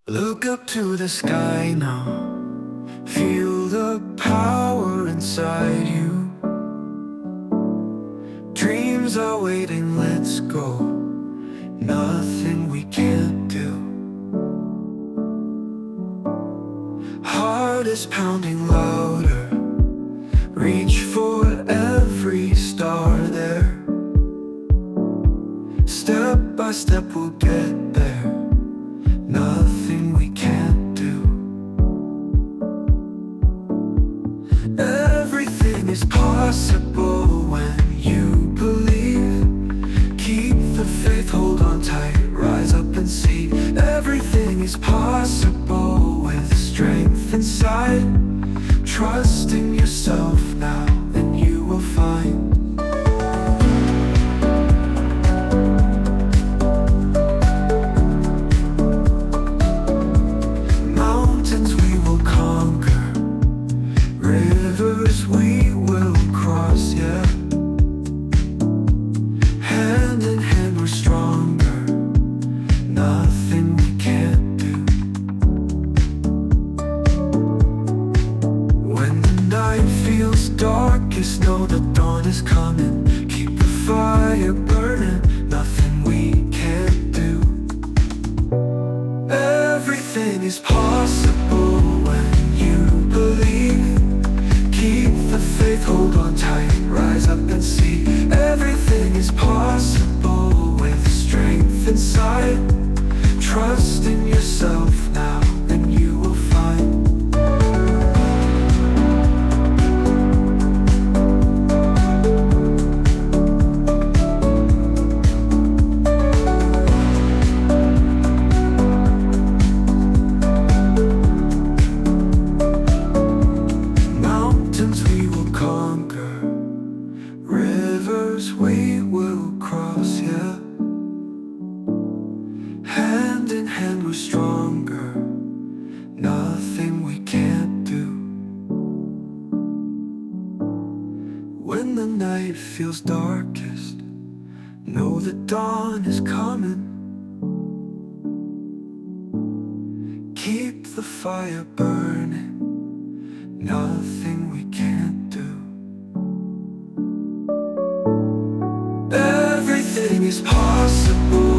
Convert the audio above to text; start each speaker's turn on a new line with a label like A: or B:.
A: Look up to the sky now. Feel the power inside you. Dreams are waiting, let's go. Nothing we can't do. Heart is pounding louder. Reach for every star there. Step by step we'll get there. Nothing we can't do. Everything is possible when you believe. Keep the faith, hold on tight, rise up and see. Everything is possible with strength inside. Trust in yourself now, and you will find. Mountains we will conquer, rivers we will cross, yeah. Hand in hand we're stronger, nothing we can't do. When the night feels darkest, know the dawn is coming. Keep the fire burning, nothing we can't do. Everything is possible when you believe. Keep the faith, hold on tight, rise up and see. Everything is possible with strength inside. Trust in yourself now, and you will find. Mountains we will conquer, rivers we will cross, yeah. Hand in hand we're stronger, nothing we can't do. When the night feels darkest, know the dawn is coming. Keep the fire burning, nothing we can't do. Everything is possible